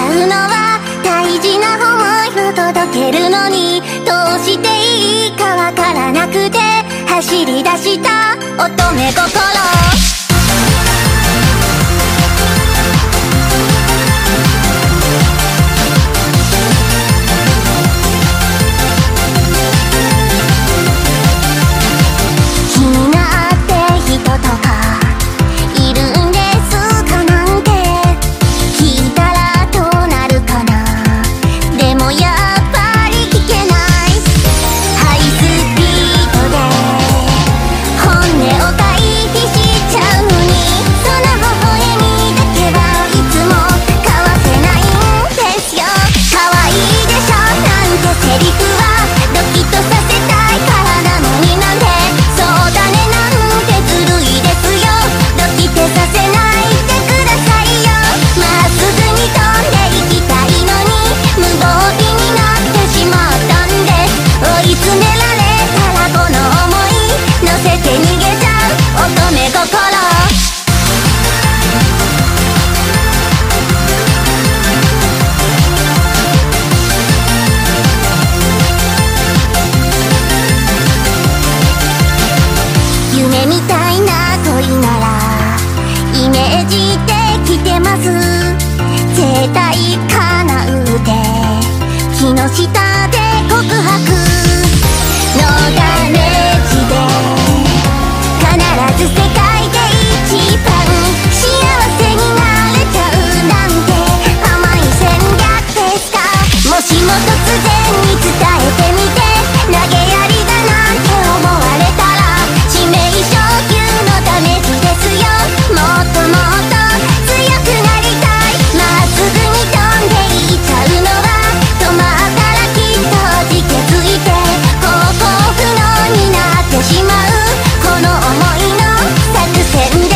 ゃうのは大事な想いを届けるのに、どうしていいかわからなくて走り出した乙女心。夢みたいな恋ならイメージできてます。絶対叶うで木の下で告白のガレージで必ず世界で一番幸せになれちゃうなんて甘い戦略ですか。もしも突然に伝えてみて投げやりだなんて思われたら致命傷級のダメージですよ。もっともっと強くなりたい。まっすぐに飛んでいっちゃうのは止まったらきっとじけついて航行不能になってしまうこの想いの作戦です。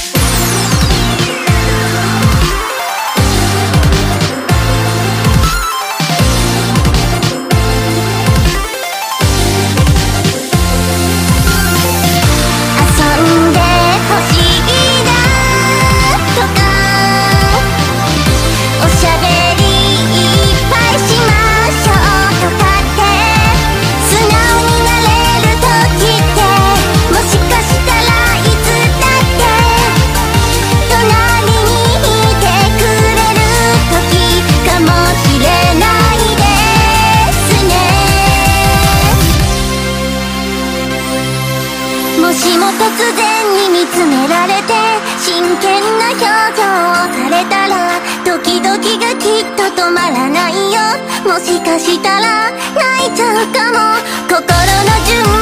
もしも突然に見つめられて真剣な表情をされたらドキドキがきっと止まらないよ。もしかしたら泣いちゃうかも。心の準備